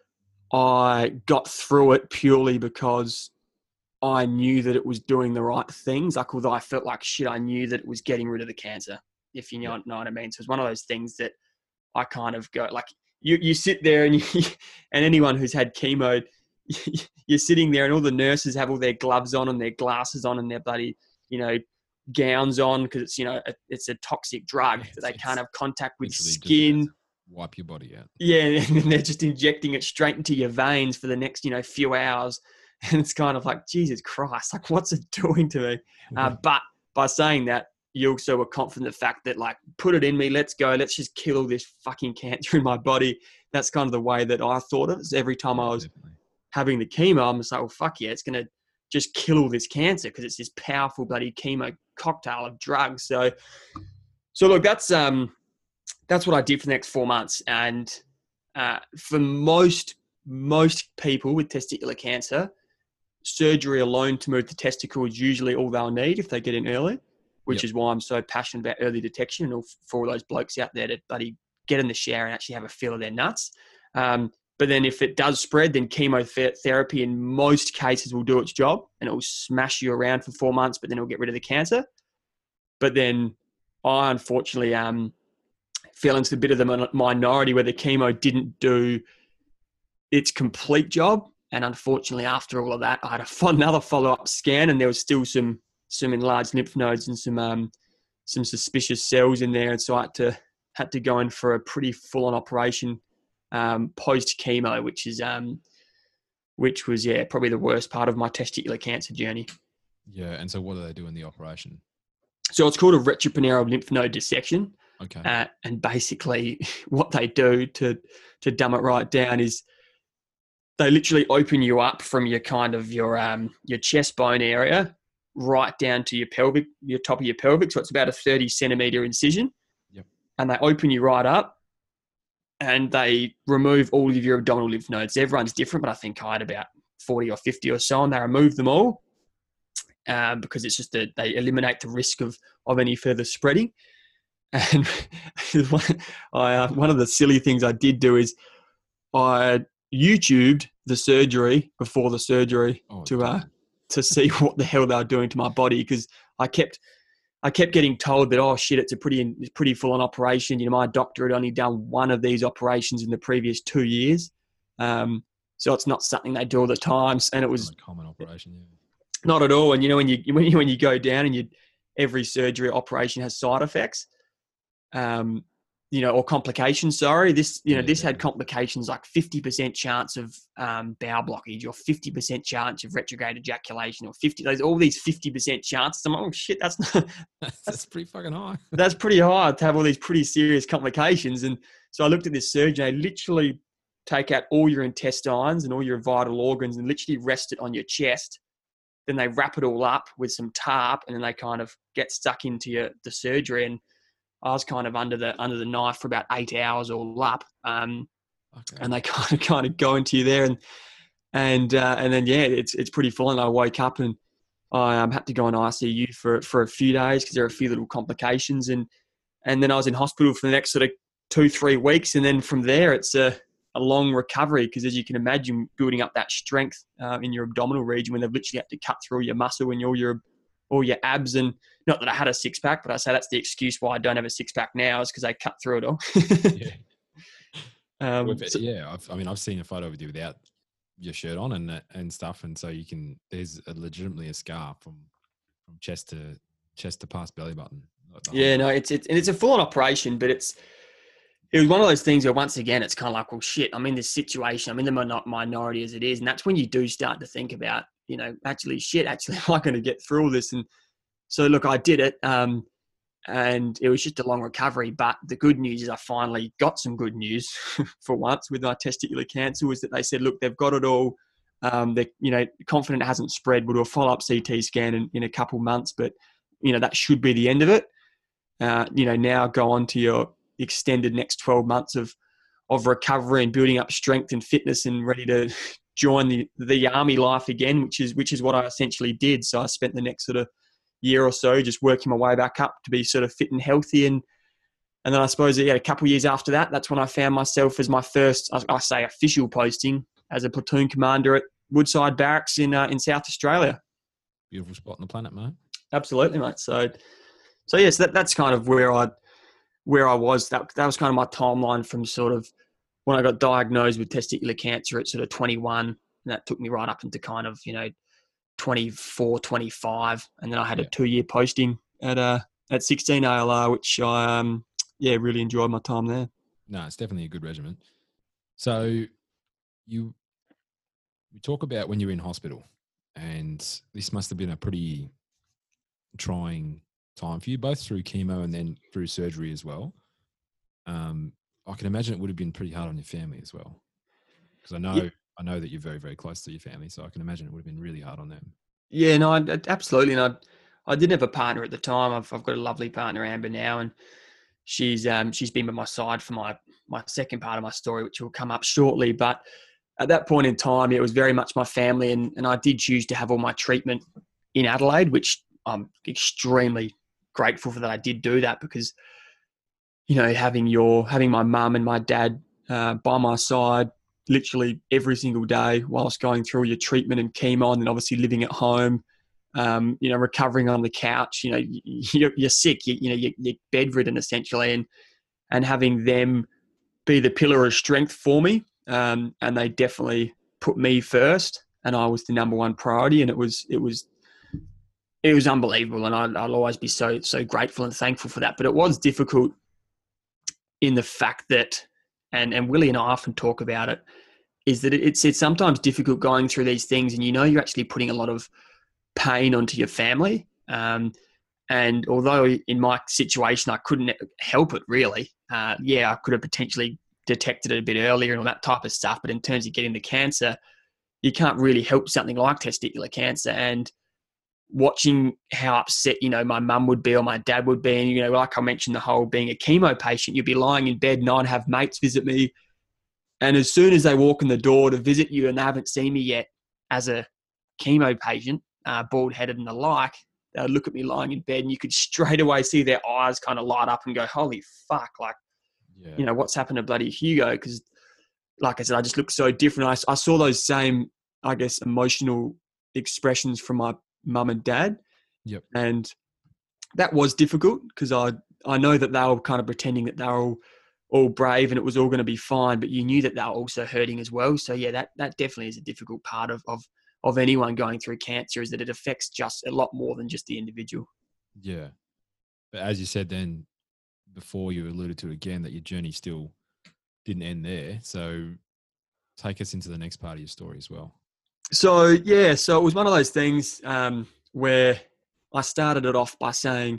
[SPEAKER 2] I got through it purely because I knew that it was doing the right things. Like, although I felt like shit, I knew that it was getting rid of the cancer, if you know what I mean. So it's one of those things that I kind of go, like, you sit there and and anyone who's had chemo, you're sitting there and all the nurses have all their gloves on and their glasses on and their bloody, gowns on, because it's, it's a toxic drug that they can't have contact with skin.
[SPEAKER 1] Wipe your body out.
[SPEAKER 2] Yeah, and they're just injecting it straight into your veins for the next, few hours. And it's kind of like, Jesus Christ, like, what's it doing to me? But by saying that, you also were confident in the fact that, like, put it in me, let's go, let's just kill all this fucking cancer in my body. That's kind of the way that I thought of it. So every time I was having the chemo, I'm just like, well, fuck yeah, it's going to just kill all this cancer because it's this powerful bloody chemo cocktail of drugs. So look, that's what I did for the next 4 months. And for most people with testicular cancer, surgery alone to move the testicle is usually all they'll need if they get in early, which is why I'm so passionate about early detection and for all those blokes out there to bloody get in the shower and actually have a feel of their nuts. But then if it does spread, then chemotherapy in most cases will do its job and it will smash you around for 4 months, but then it'll get rid of the cancer. But then I unfortunately fell into a bit of the minority where the chemo didn't do its complete job. And unfortunately, after all of that, I had another follow-up scan and there was still some enlarged lymph nodes and some suspicious cells in there. And so I had to go in for a pretty full-on operation post-chemo, which was probably the worst part of my testicular cancer journey.
[SPEAKER 1] Yeah, and so what do they do in the operation?
[SPEAKER 2] So it's called a retroperitoneal lymph node dissection.
[SPEAKER 1] Okay.
[SPEAKER 2] And basically what they do, to dumb it right down, is they literally open you up from your kind of your chest bone area right down to your top of your pelvic. So it's about a 30 centimeter incision.
[SPEAKER 1] Yep. And
[SPEAKER 2] they open you right up and they remove all of your abdominal lymph nodes. Everyone's different, but I think I had about 40 or 50 or so, and they remove them all because it's just that they eliminate the risk of any further spreading. And one of the silly things I did do is I YouTubed the surgery before the surgery to see what the hell they were doing to my body, because I kept getting told that, oh shit, it's a pretty full on operation. My doctor had only done one of these operations in the previous 2 years, so it's not something they do all the time. And it was
[SPEAKER 1] not a common operation,
[SPEAKER 2] not at all. And when you go down and every surgery operation has side effects. Or complications. Sorry, this had complications like 50% chance of bowel blockage, or 50% chance of retrograde ejaculation, or all these 50% chances. I'm like, oh shit, that's
[SPEAKER 1] pretty fucking high.
[SPEAKER 2] That's pretty high to have all these pretty serious complications. And so I looked at this surgeon. They literally take out all your intestines and all your vital organs and literally rest it on your chest. Then they wrap it all up with some tarp, and then they kind of get stuck into the surgery. And I was kind of under the knife for about 8 hours all up, and they kind of go into you there, and then it's pretty full. And I woke up and I had to go in ICU for a few days because there are a few little complications, and then I was in hospital for the next sort of 2-3 weeks, and then from there it's a long recovery, because as you can imagine, building up that strength in your abdominal region when they've literally had to cut through your muscle and all your abs. And not that I had a six pack, but I say that's the excuse why I don't have a six pack now, is because they cut through it all.
[SPEAKER 1] I've seen a photo of you without your shirt on and stuff, and so there's legitimately a scar from chest to past belly button.
[SPEAKER 2] Yeah, no, it's a full on operation, but it was one of those things where, once again, it's kind of like, well, shit, I'm in this situation, I'm in the minority as it is, and that's when you do start to think about, actually, am I going to get through all this? And so, look, I did it, and it was just a long recovery. But the good news is I finally got some good news for once with my testicular cancer, was that they said, look, they've got it all. They're confident it hasn't spread. We'll do a follow-up CT scan in a couple months, but, that should be the end of it. now go on to your extended next 12 months of recovery and building up strength and fitness and ready to join the army life again, which is what I essentially did. So I spent the next sort of year or so just working my way back up to be sort of fit and healthy. And then I suppose, a couple of years after that, that's when I found myself as my first, I say, official posting as a platoon commander at Woodside Barracks in South Australia.
[SPEAKER 1] Beautiful spot on the planet, mate.
[SPEAKER 2] Absolutely, mate. So yes, that's kind of where I was. That was kind of my timeline from sort of when I got diagnosed with testicular cancer at sort of 21. And that took me right up into kind of, 24, 25. And then I had a 2-year posting at 16 ALR, which I, really enjoyed my time there.
[SPEAKER 1] No, it's definitely a good regiment. So you talk about when you're in hospital, and this must have been a pretty trying time for you, both through chemo and then through surgery as well. I can imagine it would have been pretty hard on your family as well, because I know that you're very, very close to your family, so I can imagine it would have been really hard on them.
[SPEAKER 2] Yeah, no, absolutely. And I didn't have a partner at the time. I've got a lovely partner, Amber, now, and she's been by my side for my second part of my story, which will come up shortly. But at that point in time, it was very much my family, and I did choose to have all my treatment in Adelaide, which I'm extremely grateful for that I did do that, because, having my mum and my dad by my side literally every single day whilst going through your treatment and chemo, and then obviously living at home, recovering on the couch, you're sick, you're bedridden essentially, and having them be the pillar of strength for me. And they definitely put me first, and I was the number one priority, and it was unbelievable. And I'll always be so grateful and thankful for that. But it was difficult in the fact that, and Willie and I often talk about it, is that it's sometimes difficult going through these things, and you're actually putting a lot of pain onto your family. And although in my situation I couldn't help it really, I could have potentially detected it a bit earlier and all that type of stuff. But in terms of getting the cancer, you can't really help something like testicular cancer. And watching how upset, my mum would be or my dad would be. And, like I mentioned, the whole being a chemo patient, you'd be lying in bed and I'd have mates visit me. And as soon as they walk in the door to visit you and they haven't seen me yet as a chemo patient, bald-headed and the like, they would look at me lying in bed, and you could straight away see their eyes kind of light up and go, holy fuck, what's happened to bloody Hugo? Because, like I said, I just look so different. I saw those same, I guess, emotional expressions from my mum and dad.
[SPEAKER 1] Yep. And
[SPEAKER 2] that was difficult, because I know that they were kind of pretending that they were all brave and it was all going to be fine, but you knew that they were also hurting as well. So yeah, that definitely is a difficult part of anyone going through cancer, is that it affects just a lot more than just the individual.
[SPEAKER 1] Yeah. But as you said then before, you alluded to again that your journey still didn't end there. So take us into the next part of your story as well.
[SPEAKER 2] So it was one of those things where I started it off by saying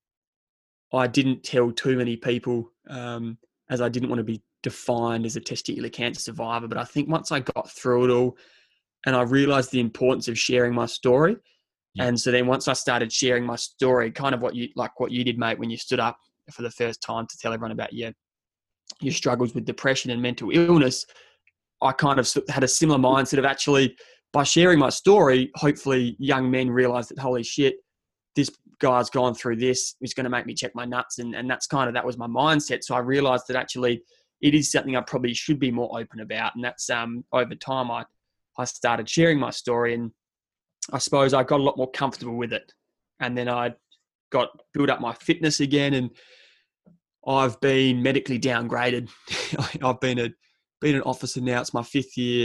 [SPEAKER 2] I didn't tell too many people, as I didn't want to be defined as a testicular cancer survivor. But I think once I got through it all and I realized the importance of sharing my story, and so then once I started sharing my story, kind of what you did, mate, when you stood up for the first time to tell everyone about your struggles with depression and mental illness, I kind of had a similar mindset of, actually, by sharing my story, hopefully young men realize that, holy shit, this guy's gone through this, it's going to make me check my nuts. And that was my mindset. So I realized that actually it is something I probably should be more open about. And that's, over time, I started sharing my story, and I suppose I got a lot more comfortable with it. And then I built up my fitness again, and I've been medically downgraded. I've been an officer now. It's my sixth year,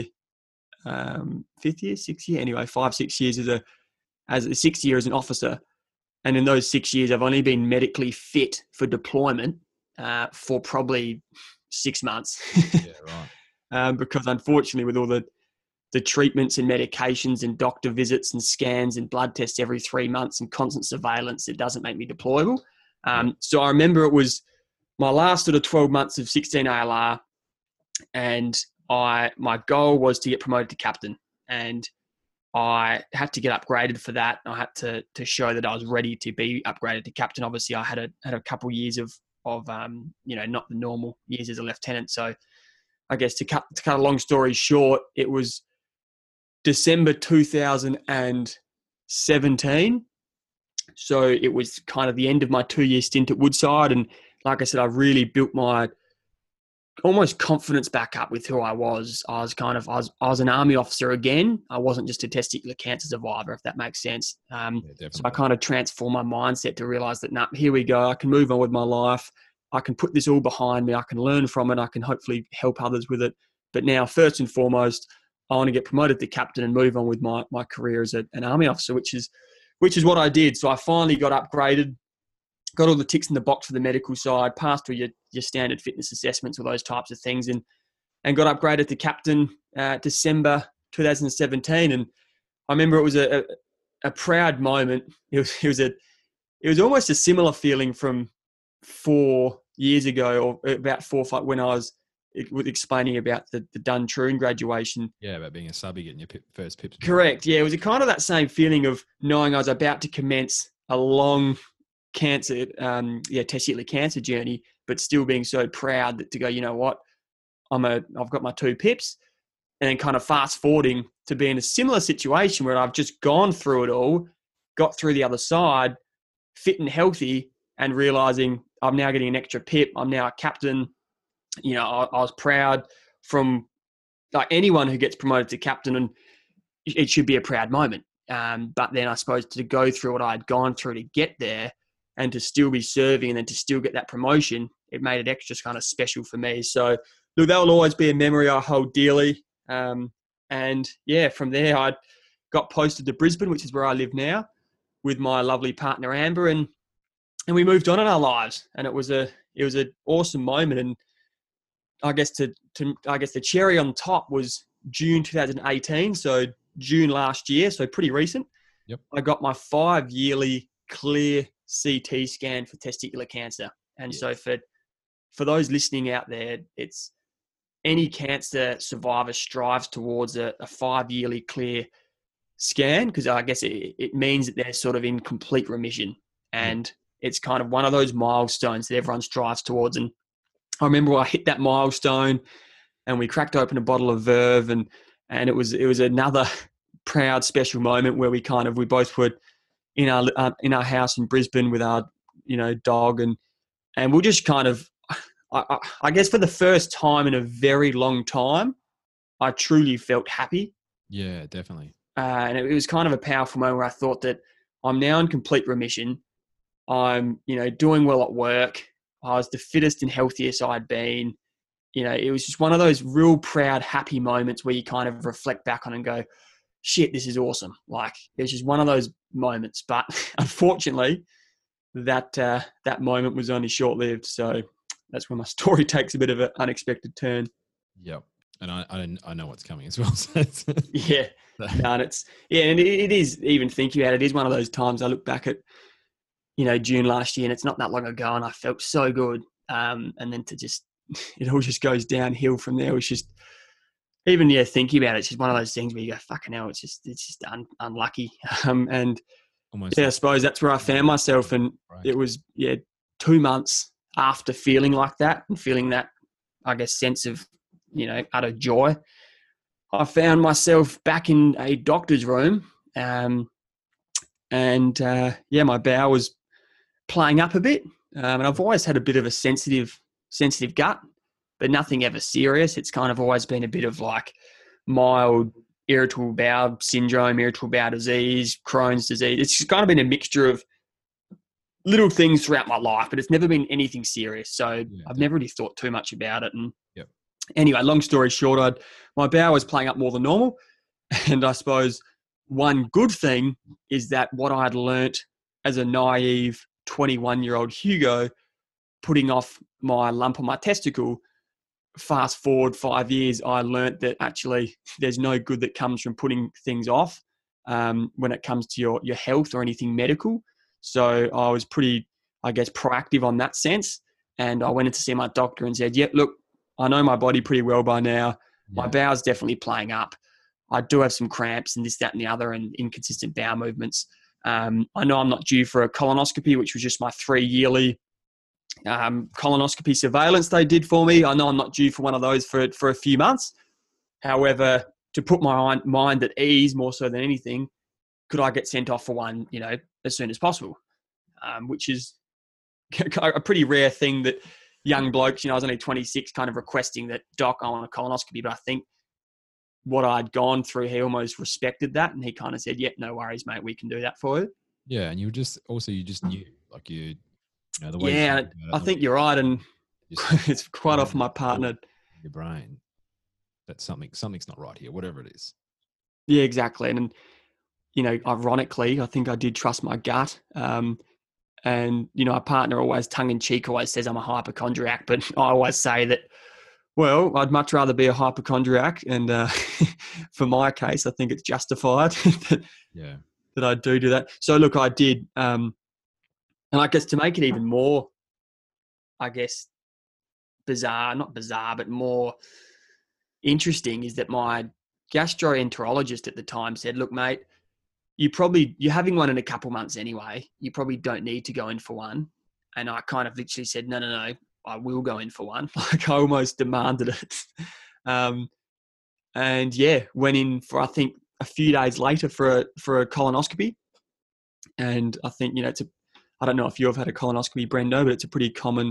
[SPEAKER 2] anyway, 5-6 years as 6 years as an officer. And in those 6 years, I've only been medically fit for deployment for probably 6 months.
[SPEAKER 1] Yeah, right.
[SPEAKER 2] Because unfortunately, with all the treatments and medications and doctor visits and scans and blood tests every 3 months and constant surveillance, it doesn't make me deployable. So I remember it was my last sort of 12 months of 16 ALR, and my goal was to get promoted to captain. And I had to get upgraded for that. I had to show that I was ready to be upgraded to captain. Obviously, I had a couple of years of not the normal years as a lieutenant. So I guess to cut a long story short, it was December 2017. So it was kind of the end of my 2-year stint at Woodside. And like I said, I really built my almost confidence back up with who I was. I was an army officer again. I wasn't just a testicular cancer survivor, if that makes sense. So I kind of transformed my mindset to realize that, here we go. I can move on with my life. I can put this all behind me. I can learn from it. I can hopefully help others with it. But now, first and foremost, I want to get promoted to captain and move on with my career as an army officer, which is what I did. So I finally got upgraded, got all the ticks in the box for the medical side, passed all your standard fitness assessments, all those types of things, and got upgraded to captain December 2017. And I remember it was a proud moment. It was almost a similar feeling from 4 years ago, or about 4 or 5, when I was explaining about the Duntroon graduation.
[SPEAKER 1] Yeah, about being a subby, getting your first pips.
[SPEAKER 2] Correct. Yeah, it was a kind of that same feeling of knowing I was about to commence a long testicular cancer journey, but still being so proud that to go, you know what, I've got my 2 pips, and then kind of fast forwarding to be in a similar situation where I've just gone through it all, got through the other side, fit and healthy, and realizing I'm now getting an extra pip. I'm now a captain. You know, I was proud from like anyone who gets promoted to captain, and it should be a proud moment. But then I suppose to go through what I had gone through to get there, and to still be serving, and then to still get that promotion, it made it extra kind of special for me. So look, that will always be a memory I hold dearly. And yeah, from there I got posted to Brisbane, which is where I live now, with my lovely partner Amber, and we moved on in our lives. And it was an awesome moment. And I guess the cherry on top was June 2018, so June last year, so pretty recent.
[SPEAKER 1] Yep.
[SPEAKER 2] I got my 5-yearly clear CT scan for testicular cancer. And so for those listening out there, it's any cancer survivor strives towards a 5-yearly clear scan, because I guess it means that they're sort of in complete remission. And it's kind of one of those milestones that everyone strives towards. And I remember I hit that milestone and we cracked open a bottle of Verve, and it was another proud, special moment where we both were in our house in Brisbane with our, dog, and we'll just kind of, I guess for the first time in a very long time, I truly felt happy.
[SPEAKER 1] Yeah, definitely.
[SPEAKER 2] And it was kind of a powerful moment where I thought that I'm now in complete remission. I'm, doing well at work. I was the fittest and healthiest I'd been. It was just one of those real proud, happy moments where you kind of reflect back on and go, shit, this is awesome. Like, it's just one of those moments. But unfortunately, that moment was only short-lived. So that's when my story takes a bit of an unexpected turn.
[SPEAKER 1] Yep. And I know what's coming as well. So
[SPEAKER 2] yeah. No, and it is, even thinking about it, it is one of those times I look back at, June last year, and it's not that long ago, and I felt so good. And then it all just goes downhill from there. It's just, even, thinking about it, it's just one of those things where you go, fucking hell, it's just unlucky. And almost, I suppose that's where I found myself. And It was, 2 months after feeling like that and feeling that, I guess, sense of, utter joy, I found myself back in a doctor's room. My bowel was playing up a bit. And I've always had a bit of a sensitive gut, but nothing ever serious. It's kind of always been a bit of like mild irritable bowel syndrome, irritable bowel disease, Crohn's disease. It's just kind of been a mixture of little things throughout my life, but it's never been anything serious. So I've never really thought too much about it. And anyway, long story short, my bowel was playing up more than normal. And I suppose one good thing is that what I had learnt as a naive 21-year-old Hugo, putting off my lump on my testicle, fast forward 5 years, I learnt that actually there's no good that comes from putting things off when it comes to your health or anything medical. So I was pretty, I guess, proactive on that sense. And I went in to see my doctor and said, look, I know my body pretty well by now. My bowel's definitely playing up. I do have some cramps and this, that, and the other, and inconsistent bowel movements. I know I'm not due for a colonoscopy, which was just my 3-yearly colonoscopy surveillance they did for me. I know I'm not due for one of those for a few months. However, to put my mind at ease more so than anything, could I get sent off for one, as soon as possible? Which is a pretty rare thing that young blokes, I was only 26, kind of requesting that, "Doc, I want a colonoscopy." But I think what I'd gone through, he almost respected that. And he kind of said, "Yep, no worries, mate. We can do that for you."
[SPEAKER 1] Yeah. And you just knew, like the way.
[SPEAKER 2] Yeah, I think you're right. And it's quite often my partner.
[SPEAKER 1] Your brain. That something's not right here, whatever it is.
[SPEAKER 2] Yeah, exactly. And, ironically, I think I did trust my gut. And, a partner always tongue-in-cheek always says I'm a hypochondriac, but I always say that, well, I'd much rather be a hypochondriac. And for my case, I think it's justified that I do that. So, look, I did. And I guess to make it even more, bizarre, not bizarre, but more interesting, is that my gastroenterologist at the time said, "Look, mate, you're having one in a couple months anyway. You probably don't need to go in for one." And I kind of literally said, no, I will go in for one. Like, I almost demanded it. And yeah, went in for, I think, a few days later for a colonoscopy. And I think, I don't know if you've had a colonoscopy, Brendo, but it's a pretty common.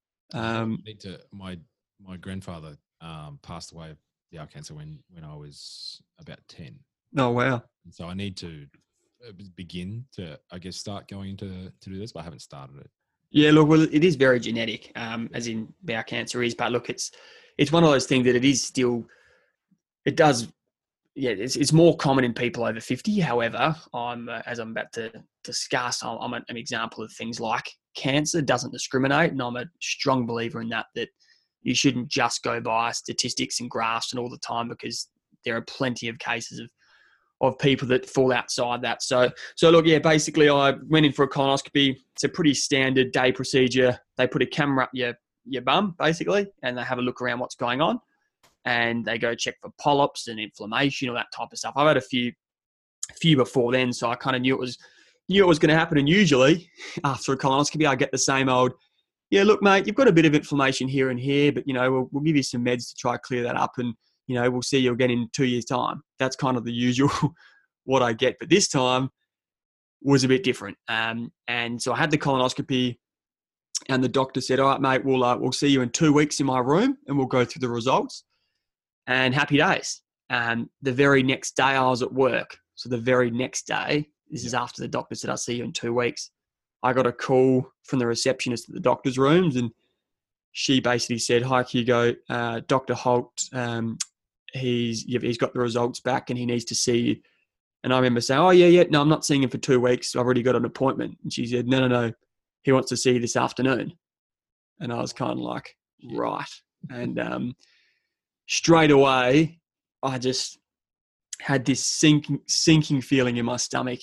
[SPEAKER 1] My grandfather passed away of bowel cancer when I was about 10.
[SPEAKER 2] Oh, wow.
[SPEAKER 1] And so I need to begin to, I guess, start going to do this, but I haven't started it.
[SPEAKER 2] Yeah, look, well, it is very genetic, as in bowel cancer is, but look, it's one of those things that it is still, it does, yeah, it's more common in people over 50. However, as I'm about to discuss, I'm an example of things like cancer doesn't discriminate, and I'm a strong believer in that you shouldn't just go by statistics and graphs and all the time, because there are plenty of cases of people that fall outside that. So look, yeah, basically I went in for a colonoscopy. It's a pretty standard day procedure. They put a camera up your bum, basically, and they have a look around what's going on. And they go check for polyps and inflammation, all that type of stuff. I've had a few before then, so I kind of knew it was going to happen. And usually after a colonoscopy, I get the same old, "Yeah, look, mate, you've got a bit of inflammation here and here, but, we'll give you some meds to try to clear that up, and, we'll see you again in 2 years' time." That's kind of the usual what I get. But this time was a bit different. And so I had the colonoscopy, and the doctor said, "All right, mate, we'll see you in 2 weeks in my room, and we'll go through the results." And happy days. The very next day I was at work. So the very next day, this is after the doctor said, "I'll see you in 2 weeks." I got a call from the receptionist at the doctor's rooms, and she basically said, "Hi, Hugo, Dr. Holt, he's got the results back and he needs to see you." And I remember saying, "Oh, yeah, no, I'm not seeing him for 2 weeks. I've already got an appointment." And she said, No, he wants to see you this afternoon." And I was kind of like, right. And straight away, I just had this sinking feeling in my stomach.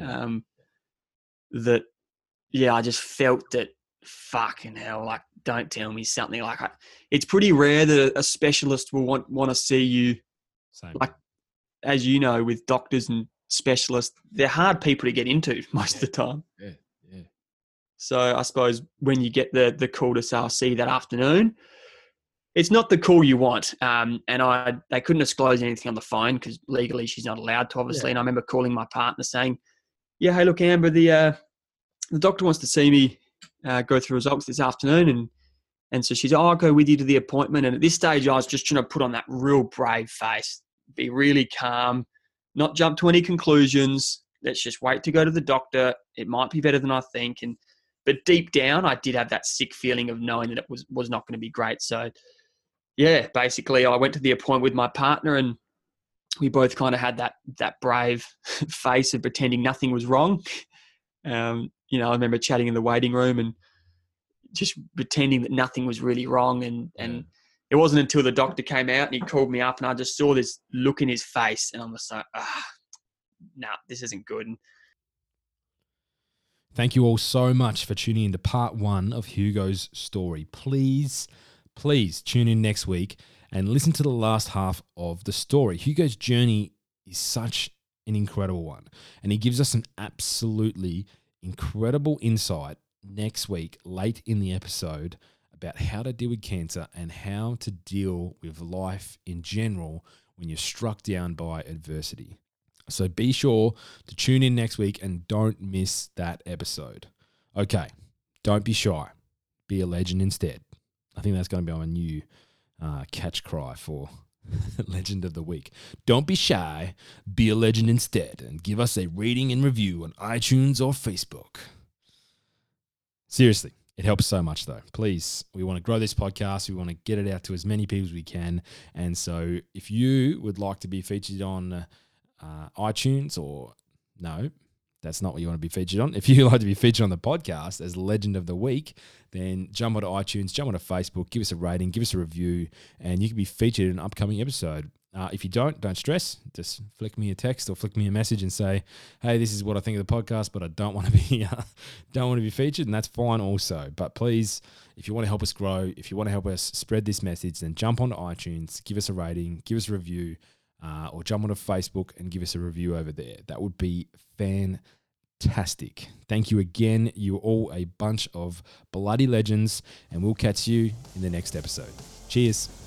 [SPEAKER 2] That, I just felt that, fucking hell, like, don't tell me something like that. It's pretty rare that a specialist will want to see you.
[SPEAKER 1] Same.
[SPEAKER 2] Like, as you know, with doctors and specialists, they're hard people to get into most of the time.
[SPEAKER 1] Yeah.
[SPEAKER 2] So I suppose when you get the call to say, "I'll see you that afternoon," it's not the call you want. And they couldn't disclose anything on the phone because legally she's not allowed to, obviously. Yeah. And I remember calling my partner saying, "Yeah, hey, look, Amber, the doctor wants to see me go through results this afternoon." And so she's, "Oh, I'll go with you to the appointment." And at this stage, I was just trying to put on that real brave face, be really calm, not jump to any conclusions. Let's just wait to go to the doctor. It might be better than I think. But deep down, I did have that sick feeling of knowing that it was not going to be great. So, yeah, basically I went to the appointment with my partner, and we both kind of had that brave face of pretending nothing was wrong. I remember chatting in the waiting room and just pretending that nothing was really wrong. And it wasn't until the doctor came out and he called me up, and I just saw this look in his face, and I'm just like, no, this isn't good.
[SPEAKER 1] Thank you all so much for tuning in to part 1 of Hugo's story. Please tune in next week and listen to the last half of the story. Hugo's journey is such an incredible one. And he gives us an absolutely incredible insight next week, late in the episode, about how to deal with cancer and how to deal with life in general when you're struck down by adversity. So be sure to tune in next week and don't miss that episode. Okay, don't be shy. Be a legend instead. I think that's going to be my new catch cry for Legend of the Week. Don't be shy. Be a legend instead. And give us a rating and review on iTunes or Facebook. Seriously, it helps so much though. Please, we want to grow this podcast. We want to get it out to as many people as we can. And so if you would like to be featured on iTunes, or no, that's not what you want to be featured on. If you'd like to be featured on the podcast as Legend of the Week, then jump onto iTunes, jump onto Facebook, give us a rating, give us a review, and you can be featured in an upcoming episode. If you don't stress. Just flick me a text or flick me a message and say, hey, this is what I think of the podcast, but I don't want to be featured, and that's fine also. But please, if you want to help us grow, if you want to help us spread this message, then jump onto iTunes, give us a rating, give us a review, or jump onto Facebook and give us a review over there. That would be fantastic. Thank you again. You're all a bunch of bloody legends, and we'll catch you in the next episode. Cheers.